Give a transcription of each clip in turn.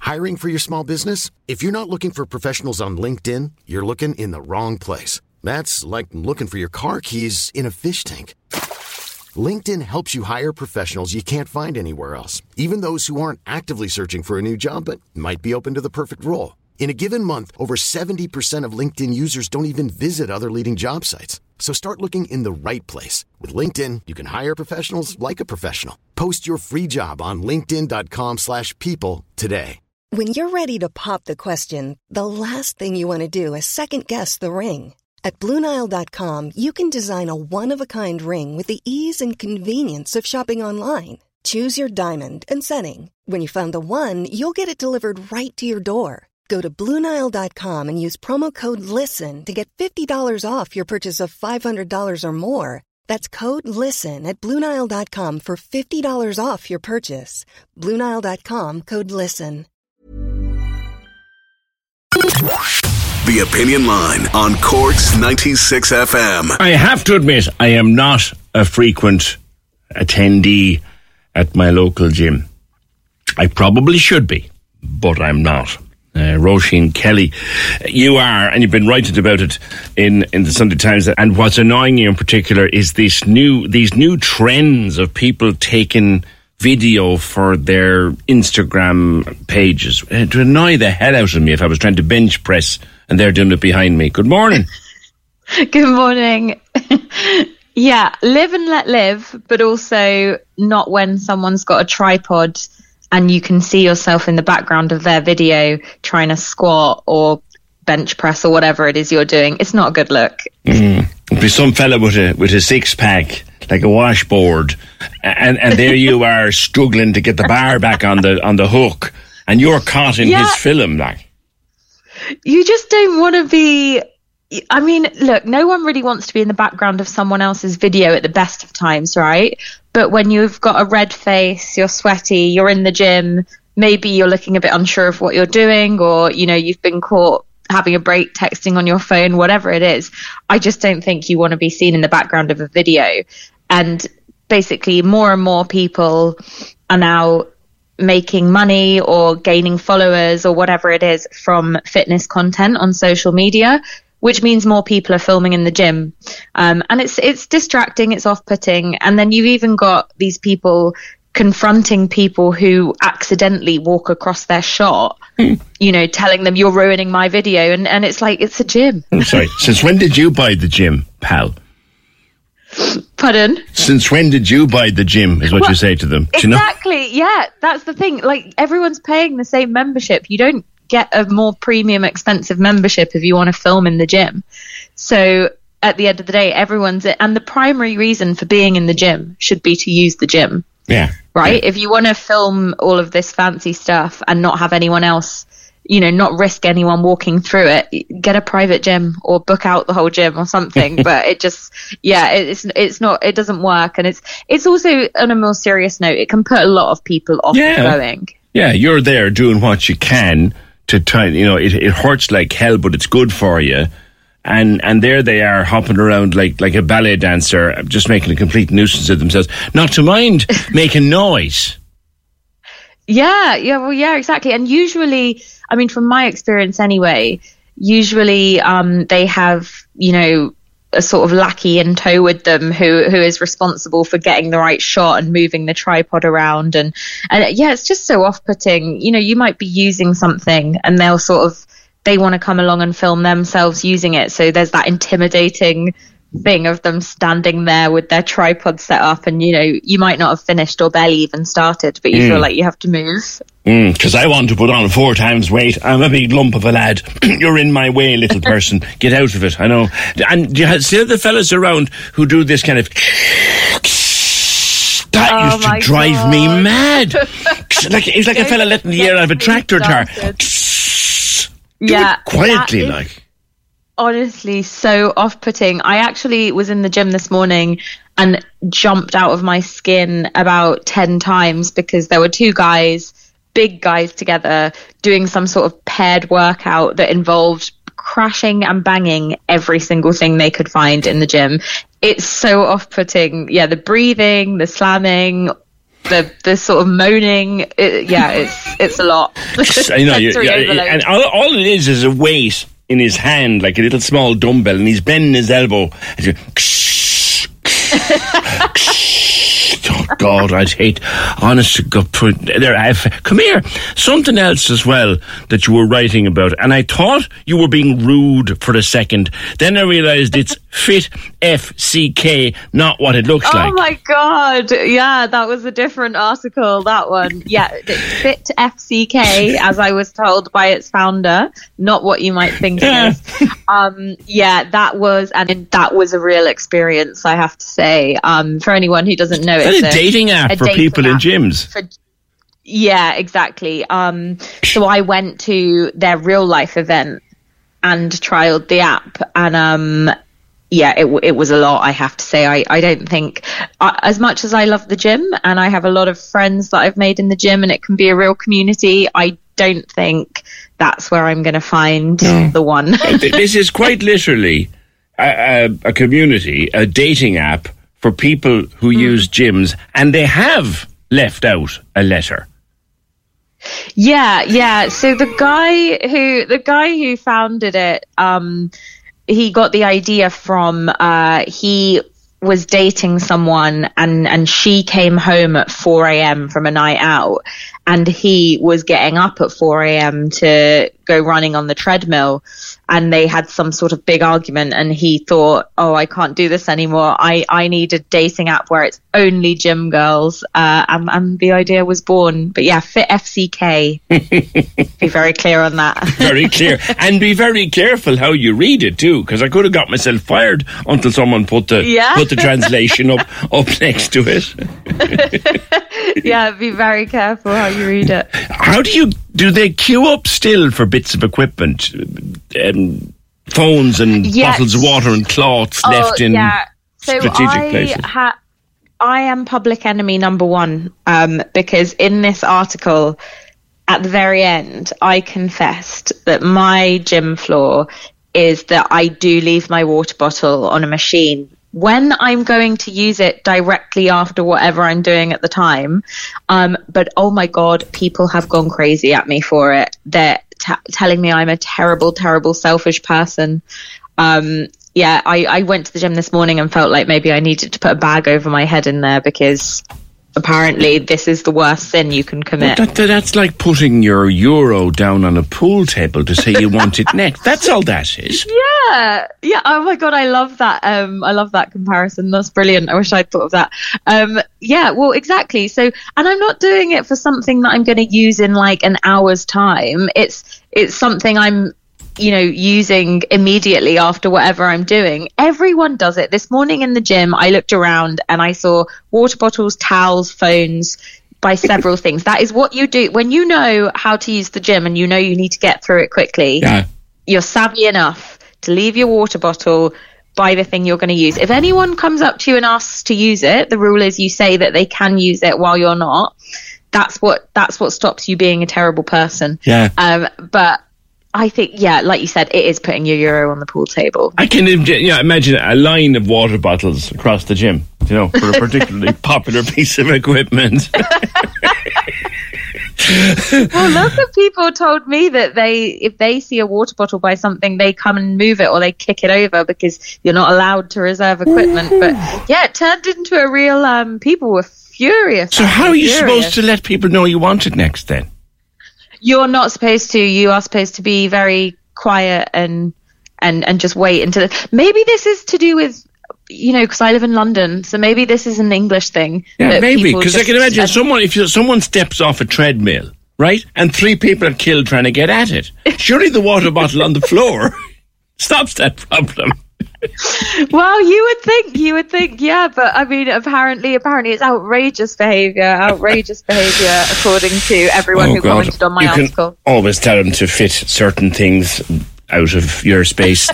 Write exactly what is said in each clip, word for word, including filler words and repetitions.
Hiring for your small business? If you're not looking for professionals on LinkedIn, you're looking in the wrong place. That's like looking for your car keys in a fish tank. LinkedIn helps you hire professionals you can't find anywhere else, even those who aren't actively searching for a new job but might be open to the perfect role. In a given month, over seventy percent of LinkedIn users don't even visit other leading job sites. So start looking in the right place. With LinkedIn, you can hire professionals like a professional. Post your free job on linkedin.com slash people today. When you're ready to pop the question, the last thing you want to do is second-guess the ring. At Blue Nile dot com, you can design a one-of-a-kind ring with the ease and convenience of shopping online. Choose your diamond and setting. When you find the one, you'll get it delivered right to your door. Go to Blue Nile dot com and use promo code LISTEN to get fifty dollars off your purchase of five hundred dollars or more. That's code LISTEN at Blue Nile dot com for fifty dollars off your purchase. Blue Nile dot com, code LISTEN. The Opinion Line on Cork's ninety-six F M. I have to admit, I am not a frequent attendee at my local gym. I probably should be, but I'm not. Uh, Roisin Kelly, you are, and you've been writing about it in, in the Sunday Times. And what's annoying you in particular is this new these new trends of people taking video for their Instagram pages. It would annoy the hell out of me if I was trying to bench press and they're doing it behind me. Good morning. Good morning. Yeah, live and let live, but also not when someone's got a tripod and you can see yourself in the background of their video trying to squat or bench press or whatever it is you're doing. It's not a good look. Mm. It'd be some fella with a with a six pack, like a washboard, and and there you are struggling to get the bar back on the on the hook, and you're caught in yeah. his film, like. You just don't want to be. I mean, look, no one really wants to be in the background of someone else's video at the best of times, right? But when you've got a red face, you're sweaty, you're in the gym, maybe you're looking a bit unsure of what you're doing, or, you know, you've been caught having a break, texting on your phone, whatever it is. I just don't think you want to be seen in the background of a video. And basically more and more people are now making money or gaining followers or whatever it is from fitness content on social media, which means more people are filming in the gym. Um, and it's it's distracting, it's off-putting. And then you've even got these people confronting people who accidentally walk across their shot, mm. you know, telling them you're ruining my video. And, and it's like, it's a gym. I'm sorry, since when did you buy the gym, pal? Pardon? Since when did you buy the gym, is what well, you say to them. Do exactly, you know? Yeah, that's the thing. Like, everyone's paying the same membership. You don't get a more premium expensive membership if you want to film in the gym. So at the end of the day, everyone's and the primary reason for being in the gym should be to use the gym. Yeah. Right? Yeah. If you want to film all of this fancy stuff and not have anyone else, you know, not risk anyone walking through it, get a private gym or book out the whole gym or something. But it just, yeah, it's it's not, it doesn't work. And it's it's also, on a more serious note, it can put a lot of people off yeah. going. Yeah, you're there doing what you can to try, you know, it, it hurts like hell, but it's good for you. And and there they are hopping around like, like a ballet dancer, just making a complete nuisance of themselves. Not to mind making noise. Yeah, yeah, well, yeah, exactly. And usually, I mean, from my experience anyway, usually um, they have, you know, a sort of lackey in tow with them who who is responsible for getting the right shot and moving the tripod around. And, and yeah, it's just so off-putting. You know, you might be using something and they'll sort of, they want to come along and film themselves using it. So there's that intimidating thing of them standing there with their tripod set up, and you know, you might not have finished or barely even started, but you mm. feel like you have to move. Because mm, I want to put on four times weight. I'm a big lump of a lad. You're in my way, little person. Get out of it. I know. And do you see the fellas around who do this kind of... That oh used to drive God. me mad. Like it's like a fella letting the air out of a tractor tire. Do yeah, it quietly, is, like. Honestly, so off-putting. I actually was in the gym this morning and jumped out of my skin about ten times because there were two guys, big guys together, doing some sort of paired workout that involved crashing and banging every single thing they could find in the gym. It's so off-putting. Yeah, the breathing, the slamming, the the sort of moaning. It, yeah, it's it's a lot. I know, you, you, and all, all it is is a weight in his hand, like a little small dumbbell, and he's bending his elbow. And you're, oh God, I'd hate. Honest to God, put there. I've, come here. Something else as well that you were writing about, and I thought you were being rude for a second. Then I realised it's Fit F C K, not what it looks oh like. Oh my God! Yeah, that was a different article. That one. Yeah, it's Fit F C K, as I was told by its founder, not what you might think yeah. it is. Um, yeah, that was, and that was a real experience, I have to say. Um, for anyone who doesn't know, it's a, a dating app a for dating people app in gyms. For, yeah, exactly. Um, so I went to their real life event and trialed the app, and um, yeah, it it was a lot, I have to say. I, I don't think, uh, as much as I love the gym, and I have a lot of friends that I've made in the gym, and it can be a real community, I don't think that's where I'm going to find no. the one. This is quite literally a, a, a community, a dating app for people who mm. use gyms, and they have left out a letter. Yeah, yeah. So the guy who the guy who founded it, um, he got the idea from uh, he was dating someone, and and she came home at four a.m. from a night out, and he was getting up at four a.m. to go running on the treadmill, and they had some sort of big argument, and he thought, oh, I can't do this anymore. I, I need a dating app where it's only gym girls, uh, and, and the idea was born. But yeah, Fit F C K. Be very clear on that. Very clear. And be very careful how you read it too, because I could have got myself fired until someone put the yeah. put the translation up, up next to it. Yeah, be very careful how you read it. How do you, do they queue up still for bits of equipment? Um, phones and yes. bottles of water and cloths oh, left in yeah. so strategic I places? Ha- I am public enemy number one, um, because in this article, at the very end, I confessed that my gym floor is that I do leave my water bottle on a machine when I'm going to use it directly after whatever I'm doing at the time. Um, but oh my God, people have gone crazy at me for it. They're t- telling me I'm a terrible, terrible, selfish person. Um, yeah, I, I went to the gym this morning and felt like maybe I needed to put a bag over my head in there, because apparently this is the worst sin you can commit. Well, that, that's like putting your euro down on a pool table to say you want it next. That's all that is. Yeah. Yeah. Oh my God, I love that. Um, I love that comparison. That's brilliant. I wish I'd thought of that. Um, yeah, well, exactly. So, and I'm not doing it for something that I'm going to use in like an hour's time. It's, it's something I'm, you know, using immediately after whatever I'm doing. Everyone does it. This morning in the gym, I looked around and I saw water bottles, towels, phones, by several things. That is what you do when you know how to use the gym and you know you need to get through it quickly. Yeah. You're savvy enough to leave your water bottle by the thing you're going to use. If anyone comes up to you and asks to use it, the rule is you say that they can use it while you're not. That's what that's what stops you being a terrible person. Yeah. Um, but I think, yeah, like you said, it is putting your euro on the pool table. I can yeah, imagine a line of water bottles across the gym, you know, for a particularly popular piece of equipment. Well, lots of people told me that they, if they see a water bottle by something, they come and move it or they kick it over because you're not allowed to reserve equipment. But yeah, it turned into a real, um, people were furious. So how are you furious. supposed to let people know you want it next then? You're not supposed to. You are supposed to be very quiet and and and just wait until. Maybe this is to do with, you know, because I live in London, so maybe this is an English thing. Yeah, maybe, because I can imagine uh, someone if you, someone steps off a treadmill, right, and three people are killed trying to get at it. Surely the water bottle on the floor stops that problem. Well, you would think, you would think, yeah, but I mean, apparently, apparently, it's outrageous behaviour, outrageous behaviour, according to everyone oh, who God. commented on my you article. Can always tell them to fit certain things out of your space.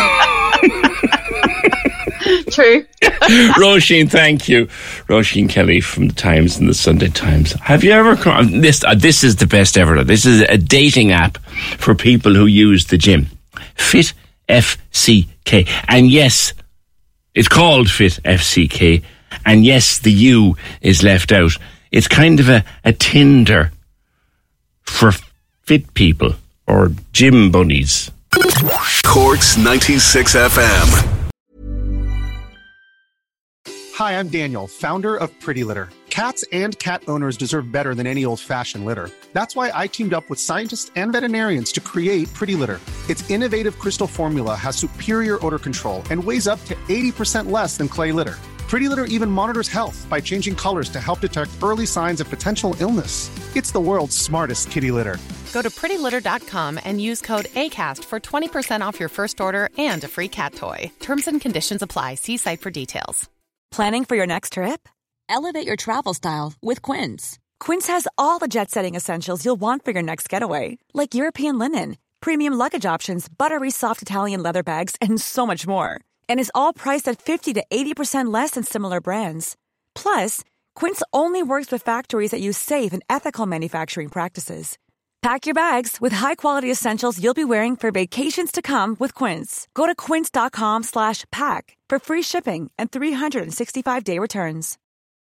True. Roisin, thank you. Roisin Kelly from the Times and the Sunday Times. Have you ever come? This uh, this is the best ever. This is a dating app for people who use the gym. Fit F C K. And yes, it's called Fit F C K. And yes, the U is left out. it's kind of a, a Tinder for fit people or gym bunnies. Cork's ninety-six F M. Hi, I'm Daniel, founder of Pretty Litter. Cats and cat owners deserve better than any old-fashioned litter. That's why I teamed up with scientists and veterinarians to create Pretty Litter. Its innovative crystal formula has superior odor control and weighs up to eighty percent less than clay litter. Pretty Litter even monitors health by changing colors to help detect early signs of potential illness. It's the world's smartest kitty litter. Go to pretty litter dot com and use code ACAST for twenty percent off your first order and a free cat toy. Terms and conditions apply. See site for details. Planning for your next trip? Elevate your travel style with Quince. Quince has all the jet-setting essentials you'll want for your next getaway, like European linen, premium luggage options, buttery soft Italian leather bags, and so much more. And is all priced at fifty to eighty percent less than similar brands. Plus, Quince only works with factories that use safe and ethical manufacturing practices. Pack your bags with high-quality essentials you'll be wearing for vacations to come with Quince. Go to quince dot com slash pack for free shipping and three sixty-five day returns.